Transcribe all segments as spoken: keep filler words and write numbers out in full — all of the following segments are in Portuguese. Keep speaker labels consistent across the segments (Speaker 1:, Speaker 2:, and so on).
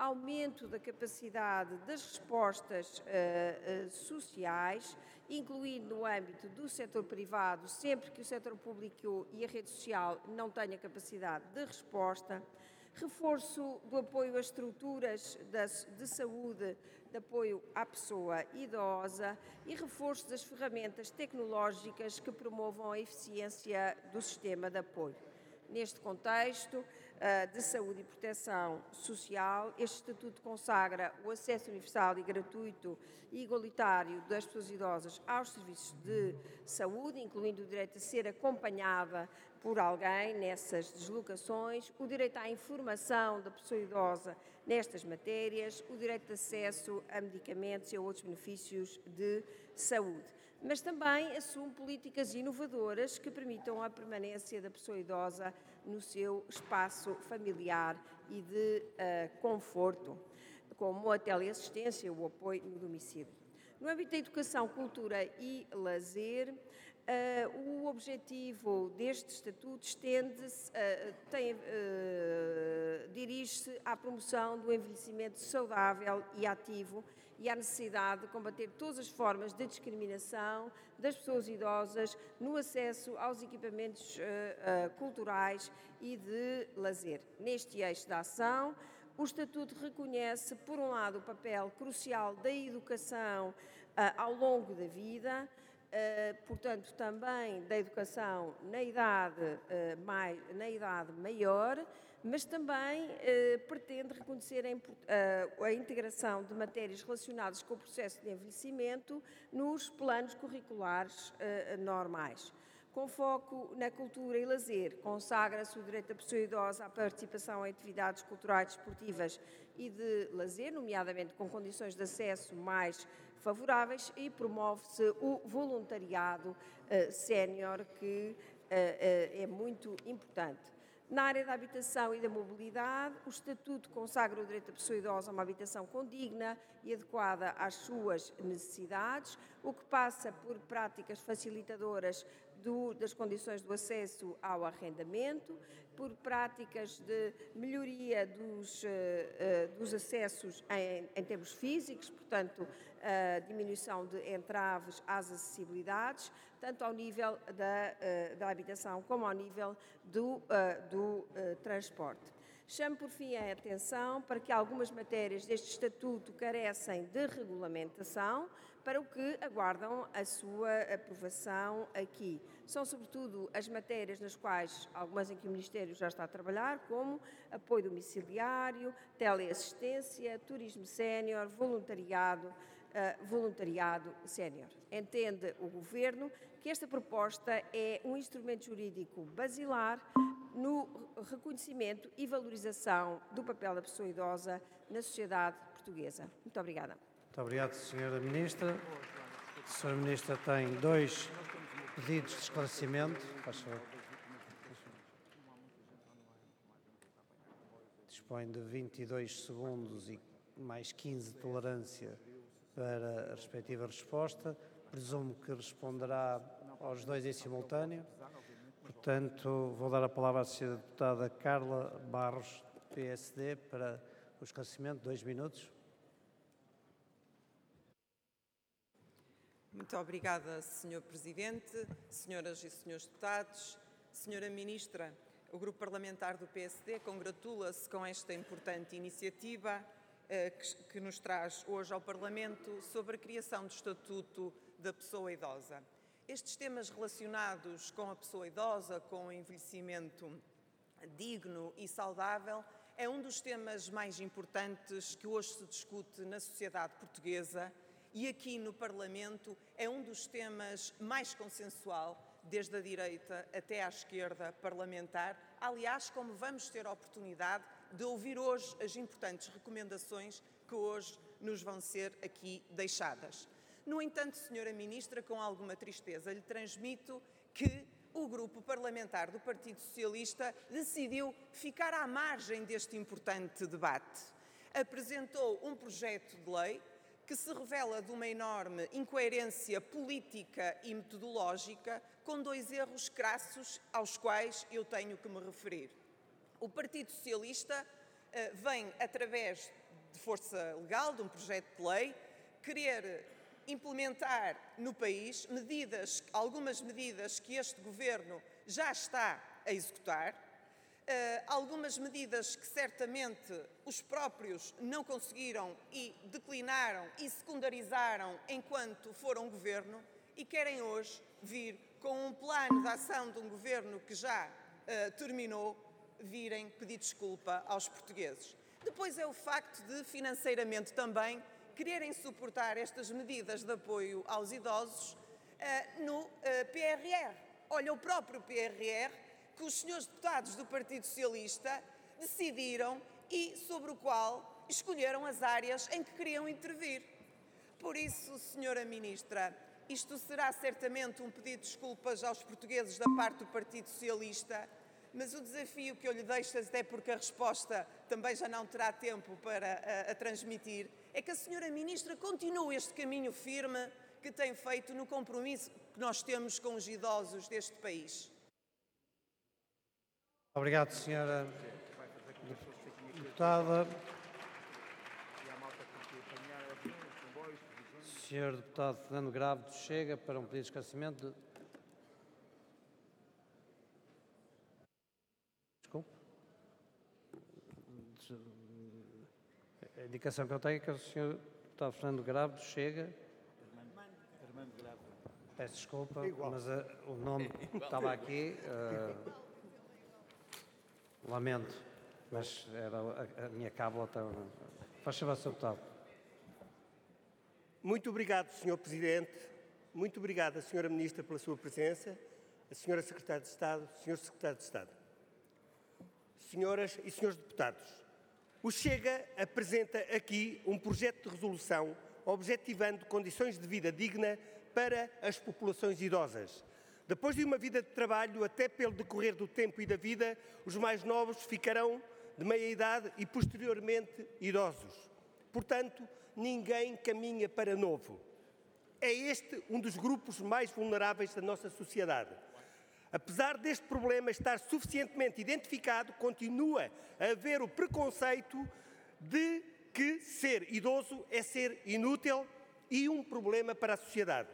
Speaker 1: aumento da capacidade das respostas uh, uh, sociais, incluindo no âmbito do setor privado, sempre que o setor público e a rede social não tenham capacidade de resposta, reforço do apoio às estruturas de saúde, de apoio à pessoa idosa e reforço das ferramentas tecnológicas que promovam a eficiência do sistema de apoio. Neste contexto de saúde e proteção social, este Estatuto consagra o acesso universal e gratuito e igualitário das pessoas idosas aos serviços de saúde, incluindo o direito a ser acompanhada por alguém nessas deslocações, o direito à informação da pessoa idosa nestas matérias, o direito de acesso a medicamentos e a outros benefícios de saúde. Mas também assume políticas inovadoras que permitam a permanência da pessoa idosa no seu espaço familiar e de uh, conforto, como a teleassistência, o apoio no domicílio. No âmbito da educação, cultura e lazer, uh, o objetivo deste Estatuto estende-se, uh, tem, uh, dirige-se à promoção do envelhecimento saudável e ativo e à necessidade de combater todas as formas de discriminação das pessoas idosas no acesso aos equipamentos uh, uh, culturais e de lazer. Neste eixo da ação, o Estatuto reconhece, por um lado, o papel crucial da educação uh, ao longo da vida, uh, portanto, também da educação na idade, uh, mais, na idade maior, mas também uh, pretende reconhecer a, uh, a integração de matérias relacionadas com o processo de envelhecimento nos planos curriculares uh, normais. Com foco na cultura e lazer, consagra-se o direito da pessoa idosa à participação em atividades culturais, desportivas e de lazer, nomeadamente com condições de acesso mais favoráveis, e promove-se o voluntariado uh, sénior, que uh, uh, é muito importante. Na área da habitação e da mobilidade, o Estatuto consagra o direito da pessoa idosa a uma habitação condigna e adequada às suas necessidades, o que passa por práticas facilitadoras do, das condições do acesso ao arrendamento, por práticas de melhoria dos, uh, uh, dos acessos em, em termos físicos, portanto, a diminuição de entraves às acessibilidades, tanto ao nível da, uh, da habitação como ao nível do, uh, do uh, transporte. Chamo, por fim, a atenção para que algumas matérias deste Estatuto carecem de regulamentação, para o que aguardam a sua aprovação aqui. São, sobretudo, as matérias nas quais, algumas em que o Ministério já está a trabalhar, como apoio domiciliário, teleassistência, turismo sénior, voluntariado, uh, voluntariado sénior. Entende o Governo que esta proposta é um instrumento jurídico basilar no reconhecimento e valorização do papel da pessoa idosa na sociedade portuguesa. Muito obrigada.
Speaker 2: Muito obrigado, senhora Ministra. A senhora Ministra tem dois pedidos de esclarecimento. Faz favor. Dispõe de vinte e dois segundos e mais quinze de tolerância para a respectiva resposta. Presumo que responderá aos dois em simultâneo. Portanto, vou dar a palavra à senhora deputada Carla Barros, P S D, para o esclarecimento. Dois minutos.
Speaker 3: Muito obrigada, senhor Presidente, senhoras e senhores deputados. Senhora Ministra, o Grupo Parlamentar do P S D congratula-se com esta importante iniciativa eh, que, que nos traz hoje ao Parlamento sobre a criação do Estatuto da Pessoa Idosa. Estes temas relacionados com a pessoa idosa, com o envelhecimento digno e saudável, é um dos temas mais importantes que hoje se discute na sociedade portuguesa e aqui no Parlamento é um dos temas mais consensual, desde a direita até à esquerda parlamentar. Aliás, como vamos ter a oportunidade de ouvir hoje as importantes recomendações que hoje nos vão ser aqui deixadas. No entanto, senhora Ministra, com alguma tristeza, lhe transmito que o Grupo Parlamentar do Partido Socialista decidiu ficar à margem deste importante debate. Apresentou um projeto de lei que se revela de uma enorme incoerência política e metodológica, com dois erros crassos aos quais eu tenho que me referir. O Partido Socialista uh, vem, através força legal, de um projeto de lei, querer implementar no país medidas, algumas medidas que este Governo já está a executar, Uh, algumas medidas que certamente os próprios não conseguiram e declinaram e secundarizaram enquanto foram governo e querem hoje vir com um plano de ação de um governo que já uh, terminou, virem pedir desculpa aos portugueses. Depois é o facto de, financeiramente também, quererem suportar estas medidas de apoio aos idosos uh, no uh, P R R. Olha, o próprio P R R que os senhores deputados do Partido Socialista decidiram e sobre o qual escolheram as áreas em que queriam intervir. Por isso, senhora Ministra, isto será certamente um pedido de desculpas aos portugueses da parte do Partido Socialista, mas o desafio que eu lhe deixo, até porque a resposta também já não terá tempo para a, a transmitir, é que a senhora Ministra continue este caminho firme que tem feito no compromisso que nós temos com os idosos deste país.
Speaker 2: Obrigado, senhora deputada. senhor Deputado Fernando Grave chega para um pedido de esclarecimento. De... Desculpe. A indicação que eu tenho é que o senhor Deputado Fernando Grave chega. Peço desculpa, mas uh, o nome estava aqui. Uh, Lamento, mas era a, a minha cábula. Faz favor, senhor Deputado.
Speaker 4: Muito obrigado, senhor Presidente. Muito obrigado, a senhora Ministra, pela sua presença, a senhora Secretária de Estado, senhor Secretário de Estado. Senhoras e senhores deputados, o Chega apresenta aqui um projeto de resolução objetivando condições de vida digna para as populações idosas. Depois de uma vida de trabalho, até pelo decorrer do tempo e da vida, os mais novos ficarão de meia-idade e, posteriormente, idosos. Portanto, ninguém caminha para novo. É este um dos grupos mais vulneráveis da nossa sociedade. Apesar deste problema estar suficientemente identificado, continua a haver o preconceito de que ser idoso é ser inútil e um problema para a sociedade.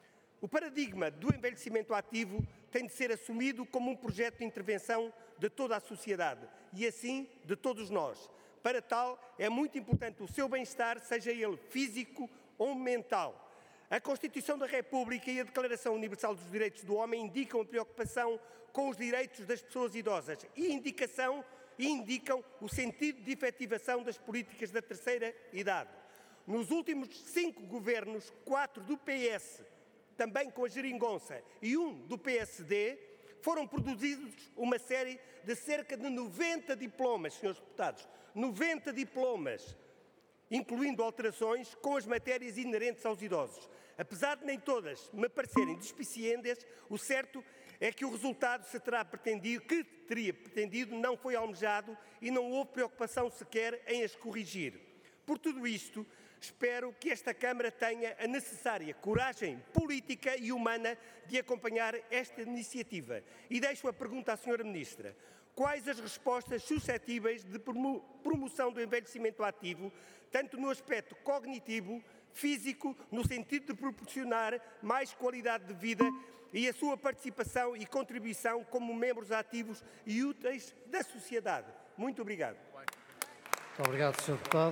Speaker 4: O paradigma do envelhecimento ativo tem de ser assumido como um projeto de intervenção de toda a sociedade e, assim, de todos nós. Para tal, é muito importante o seu bem-estar, seja ele físico ou mental. A Constituição da República e a Declaração Universal dos Direitos do Homem indicam a preocupação com os direitos das pessoas idosas e indicação, indicam o sentido de efetivação das políticas da terceira idade. Nos últimos cinco governos, quatro do P S, também com a geringonça, e um do P S D, foram produzidos uma série de cerca de noventa diplomas, senhores deputados, noventa diplomas, incluindo alterações com as matérias inerentes aos idosos. Apesar de nem todas me parecerem despiciendas, o certo é que o resultado se terá pretendido, que teria pretendido, não foi almejado e não houve preocupação sequer em as corrigir. Por tudo isto, espero que esta Câmara tenha a necessária coragem política e humana de acompanhar esta iniciativa. E deixo a pergunta à senhora Ministra. Quais as respostas suscetíveis de promoção do envelhecimento ativo, tanto no aspecto cognitivo, físico, no sentido de proporcionar mais qualidade de vida e a sua participação e contribuição como membros ativos e úteis da sociedade? Muito obrigado.
Speaker 2: Muito obrigado, senhor Deputado.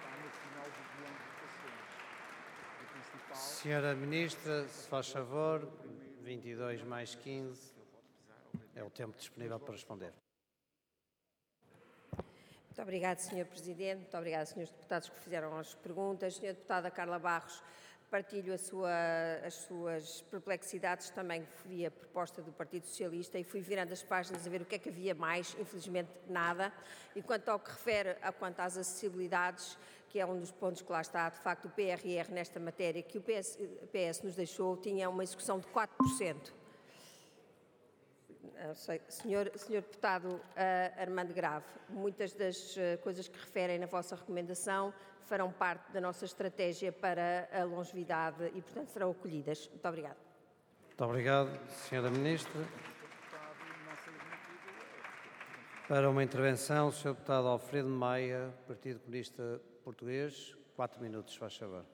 Speaker 2: Senhora Ministra, se faz favor, vinte e dois mais quinze é o tempo disponível para responder.
Speaker 1: Muito obrigada, senhor Presidente. Muito obrigada, senhores deputados que fizeram as perguntas. Senhora Deputada Carla Barros, partilho a sua, as suas perplexidades também via proposta do Partido Socialista e fui virando as páginas a ver o que é que havia mais, infelizmente nada. E quanto ao que refere a quanto às acessibilidades, que é um dos pontos que lá está, de facto o P R R nesta matéria, que o P S, P S nos deixou, tinha uma execução de quatro por cento. Sei, senhor, senhor Deputado uh, Armando Grave, muitas das uh, coisas que referem na vossa recomendação farão parte da nossa estratégia para a longevidade e, portanto, serão acolhidas. Muito obrigada.
Speaker 2: Muito obrigado, senhora Ministra. Para uma intervenção, o senhor Deputado Alfredo Maia, Partido Comunista Português, quatro minutos, faz favor.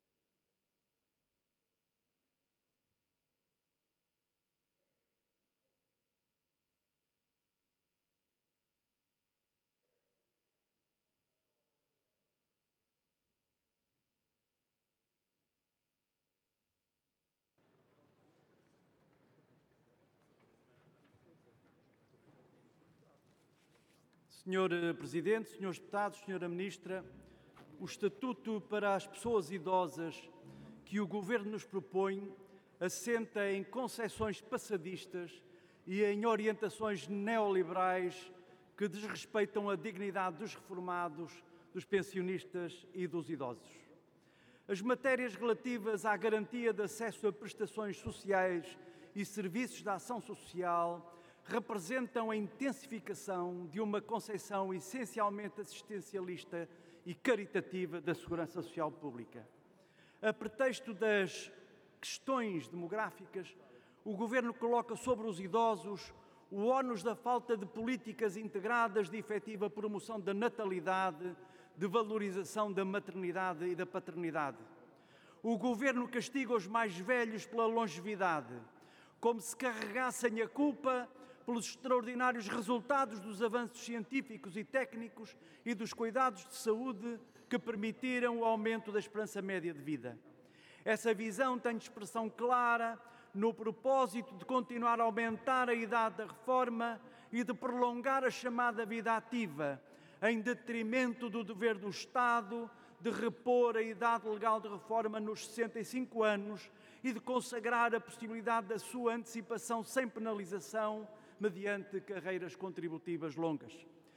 Speaker 5: senhor Presidente, senhores Deputados, senhora Ministra, o Estatuto para as Pessoas Idosas que o Governo nos propõe assenta em concepções passadistas e em orientações neoliberais que desrespeitam a dignidade dos reformados, dos pensionistas e dos idosos. As matérias relativas à garantia de acesso a prestações sociais e serviços de ação social representam a intensificação de uma concepção essencialmente assistencialista e caritativa da segurança social pública. A pretexto das questões demográficas, o Governo coloca sobre os idosos o ónus da falta de políticas integradas de efetiva promoção da natalidade, de valorização da maternidade e da paternidade. O Governo castiga os mais velhos pela longevidade, como se carregassem a culpa pelos extraordinários resultados dos avanços científicos e técnicos e dos cuidados de saúde que permitiram o aumento da esperança média de vida. Essa visão tem expressão clara no propósito de continuar a aumentar a idade da reforma e de prolongar a chamada vida ativa, em detrimento do dever do Estado de repor a idade legal de reforma nos sessenta e cinco anos e de consagrar a possibilidade da sua antecipação sem penalização mediante carreiras contributivas longas.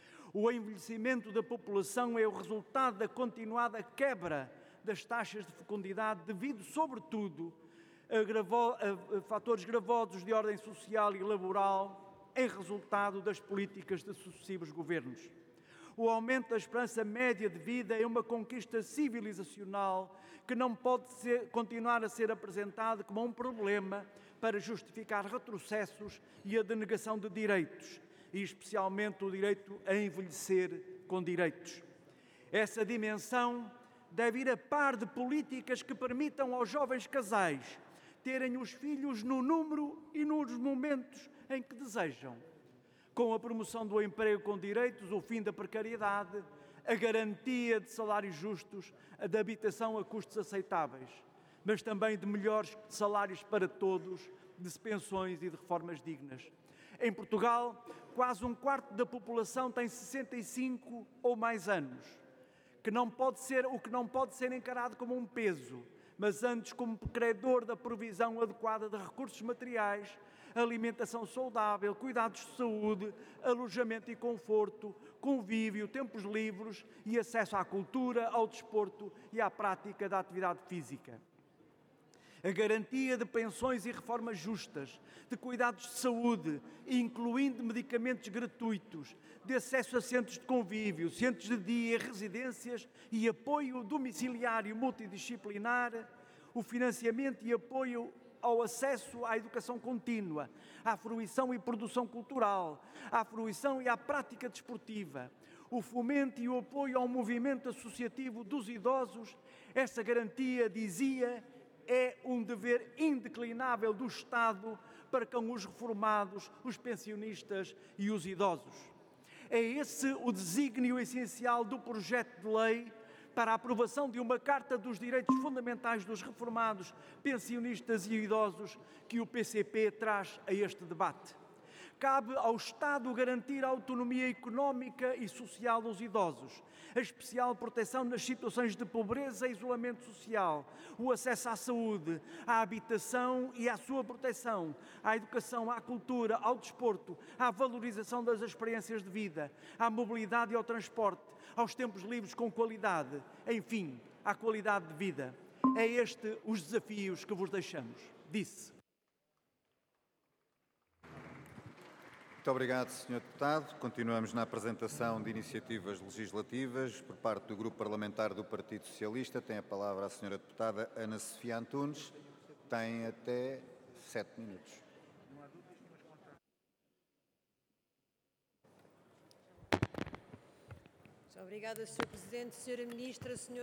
Speaker 5: O envelhecimento da população é o resultado da continuada quebra das taxas de fecundidade devido, sobretudo, a, gravo, a, a fatores gravosos de ordem social e laboral em resultado das políticas de sucessivos governos. O aumento da esperança média de vida é uma conquista civilizacional que não pode ser, continuar a ser apresentado como um problema para justificar retrocessos e a denegação de direitos, e especialmente o direito a envelhecer com direitos. Essa dimensão deve ir a par de políticas que permitam aos jovens casais terem os filhos no número e nos momentos em que desejam, com a promoção do emprego com direitos, o fim da precariedade, a garantia de salários justos, a de habitação a custos aceitáveis, mas também de melhores salários para todos, de pensões e de reformas dignas. Em Portugal, quase um quarto da população tem sessenta e cinco ou mais anos, que não pode ser, o que não pode ser encarado como um peso, mas antes como credor da provisão adequada de recursos materiais, alimentação saudável, cuidados de saúde, alojamento e conforto, convívio, tempos livres e acesso à cultura, ao desporto e à prática da atividade física. A garantia de pensões e reformas justas, de cuidados de saúde, incluindo medicamentos gratuitos, de acesso a centros de convívio, centros de dia, residências e apoio domiciliário multidisciplinar, o financiamento e apoio ao acesso à educação contínua, à fruição e produção cultural, à fruição e à prática desportiva, o fomento e o apoio ao movimento associativo dos idosos, essa garantia, dizia, é um dever indeclinável do Estado para com os reformados, os pensionistas e os idosos. É esse o desígnio essencial do projeto de lei para a aprovação de uma Carta dos Direitos Fundamentais dos Reformados, Pensionistas e Idosos que o P C P traz a este debate. Cabe ao Estado garantir a autonomia económica e social dos idosos, a especial proteção nas situações de pobreza e isolamento social, o acesso à saúde, à habitação e à sua proteção, à educação, à cultura, ao desporto, à valorização das experiências de vida, à mobilidade e ao transporte, aos tempos livres com qualidade, enfim, à qualidade de vida. É este os desafios que vos deixamos, disse.
Speaker 6: Muito obrigado, senhor Deputado. Continuamos na apresentação de iniciativas legislativas por parte do Grupo Parlamentar do Partido Socialista. Tem a palavra a senhora Deputada Ana Sofia Antunes. Tem até sete minutos.
Speaker 7: Muito obrigada, senhor Presidente, senhora Ministra, senhor